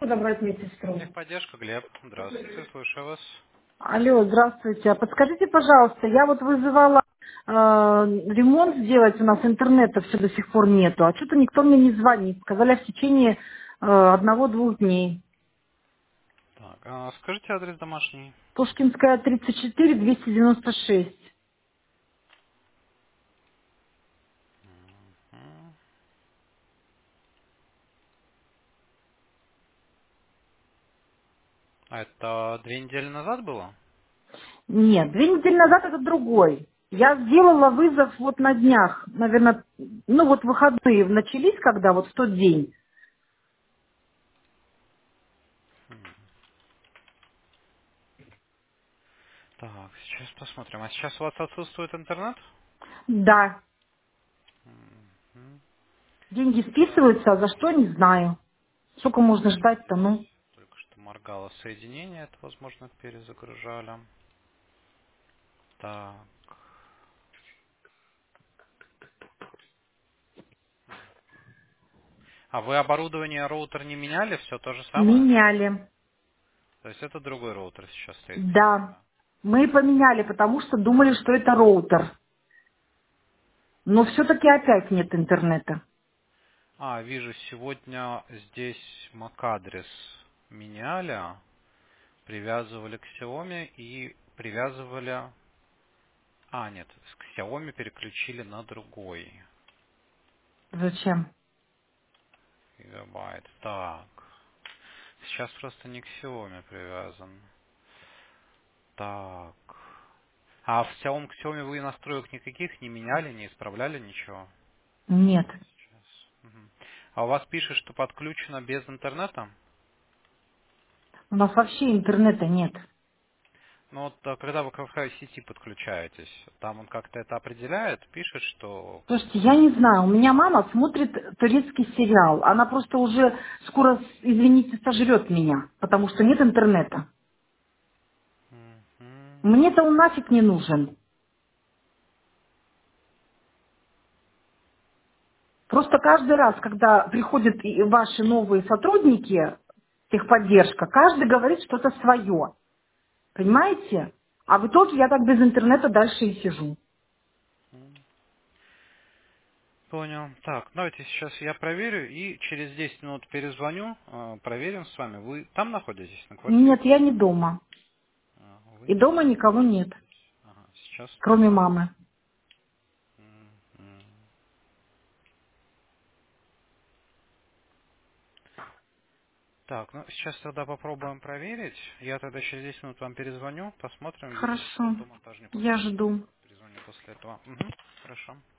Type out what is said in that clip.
подобрать медсестру? Техподдержка, Глеб. Здравствуйте, слушаю вас. Алло, здравствуйте. А подскажите, пожалуйста, я вот вызывала ремонт сделать, у нас интернета все до сих пор нету, а что-то никто мне не звонит. Сказали в течение одного-двух дней. Так, скажите адрес домашний. Пушкинская, 34, 296. М. А это 2 недели назад было? Нет, 2 недели назад это другой. Я сделала вызов вот на днях, наверное, ну вот выходные начались, когда вот в тот день. Так, сейчас посмотрим. А сейчас у вас отсутствует интернет? Да, М. деньги Так, списываются, а за что не знаю. Сколько можно ждать-то, ну? только что моргало соединение, это, возможно, перезагружали. Так. А вы оборудование роутер не меняли? Все то же самое? Меняли. То есть это другой роутер сейчас стоит перед Да. вами? Мы поменяли, потому что думали, что это роутер. Но все-таки опять нет интернета. Вижу, сегодня здесь MAC-адрес меняли, привязывали к Xiaomi и привязывали... нет, к Xiaomi переключили на другой Зачем? гигабайт. Так, сейчас просто не к Xiaomi привязан. Так. А в Xiaomi, к Xiaomi вы настроек никаких не меняли, не исправляли ничего? Нет. Сейчас. Мгм. А у вас пишет, что подключено без интернета? У нас вообще интернета нет. Ну вот, когда вы к Wi-Fi сети подключаетесь, там он как-то это определяет, пишет, что... Слушайте, я не знаю. У меня мама смотрит турецкий сериал. Она просто уже скоро, извините, сожрет меня, потому что нет интернета. Мгм. Мне-то он нафиг не нужен. Просто каждый раз, когда приходят и ваши новые сотрудники, техподдержка, каждый говорит что-то свое. Понимаете? А в итоге я так без интернета дальше и сижу. Понял. Так, давайте сейчас я проверю и через 10 минут перезвоню, проверим с вами. Вы там находитесь, на квартире? Нет, я не дома. Вы И не дома дома никого нет, находитесь. Ага, сейчас кроме посмотрим. мамы. Мгм. Так, ну сейчас тогда попробуем проверить. Я тогда через 10 минут вам перезвоню, посмотрим. Если что, Хорошо. до монтажника Я жду. перезвоню после этого. Мгм. Хорошо.